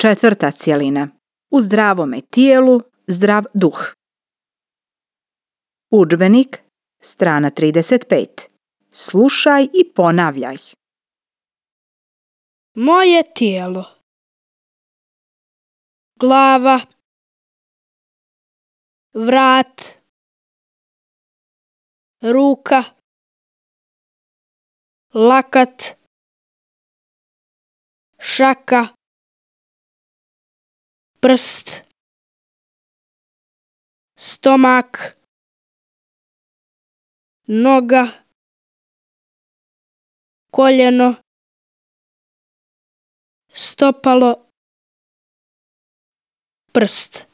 Četvrta cjelina. U zdravome tijelu, zdrav duh. Udžbenik, strana 35. Slušaj i ponavljaj. Moje tijelo. Glava. Vrat. Ruka. Lakat. Šaka. Prst. Stomak. Noga. Koljeno. Stopalo. Prst.